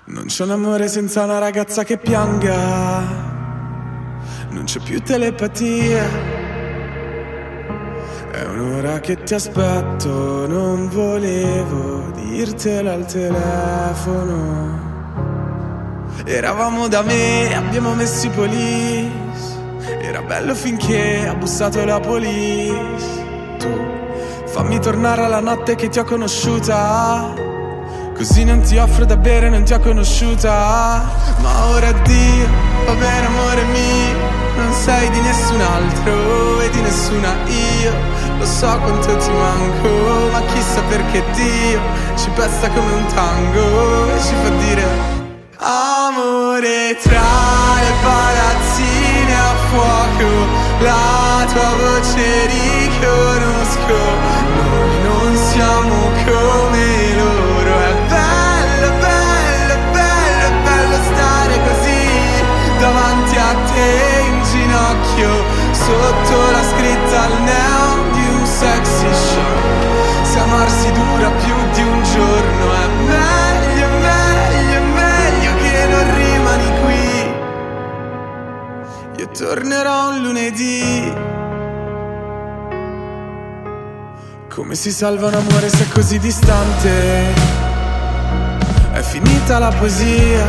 Non c'è un amore senza una ragazza che pianga, non c'è più telepatia. È un'ora che ti aspetto, non volevo dirtelo al telefono. Eravamo da me, abbiamo messo i police. Era bello finché ha bussato la police. Tu fammi tornare alla notte che ti ho conosciuta, così non ti offro da bere, non ti ho conosciuta. Ma ora addio, va bene amore mio, non sei di nessun altro e di nessuna io. Lo so quanto ti manco, ma chissà perché Dio ci pesta come un tango e ci fa dire amore tra le palazzine a fuoco. La tua voce riconosco, noi non siamo come loro. È bello, bello, bello, bello stare così davanti a te in ginocchio, sotto la scritta al neon di un sexy show. Se amarsi dura più di un giorno è meglio, meglio, meglio che non rimani qui. Io tornerò un lunedì. Come si salva un amore se è così distante? È finita la poesia.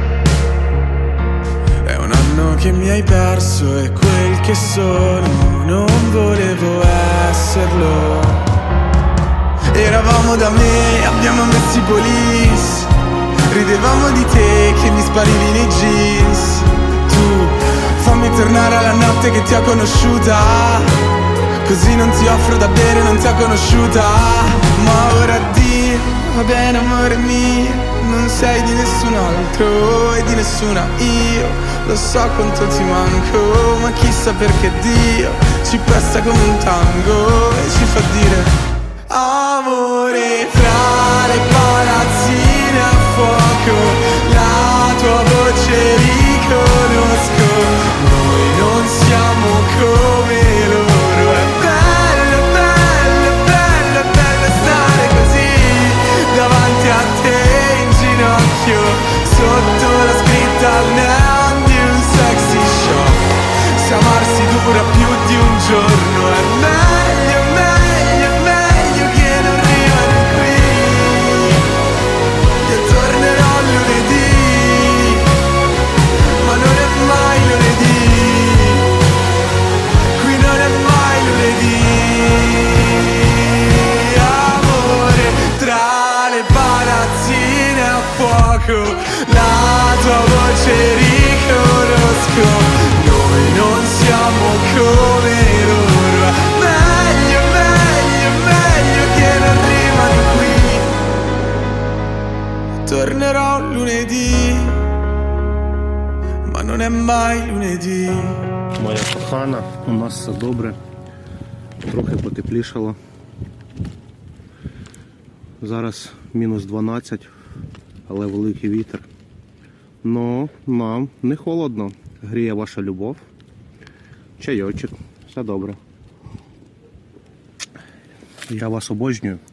È un anno che mi hai perso e quel che sono non volevo esserlo. Eravamo da me, abbiamo messo i police. Ridevamo di te che mi sparivi nei jeans. Tu fammi tornare alla notte che ti ho conosciuta, così non ti offro da bere, non ti ho conosciuta. Ma ora addio, va bene amore mio, non sei di nessun altro e di nessuna io. Lo so quanto ti manco, ma chissà perché Dio ci pesta come un tango e ci fa dire amore tra le palazzine a fuoco. La tua voce riconosco, noi non siamo come loro. È bello, bello, bello, bello stare così davanti a te in ginocchio, sotto la scritta al neon di un sexy show. Se amarsi dura più di un giorno è meglio, meglio, meglio che non rimani qui. Io tornerò lunedì, ma non è mai lunedì. Qui non è mai lunedì. Amore tra le palazzine a fuoco, la tua voce riconosco, noi non siamo come loro. Meglio, meglio, meglio che non rimani qui. Tornerò lunedì, ma non è mai lunedì. Моя кохана, у нас все добре, трохи потеплішало. Зараз мінус 12, але великий вітер. Но нам не холодно, гріє ваша любов. Чайочок, все добре. Я вас обожнюю.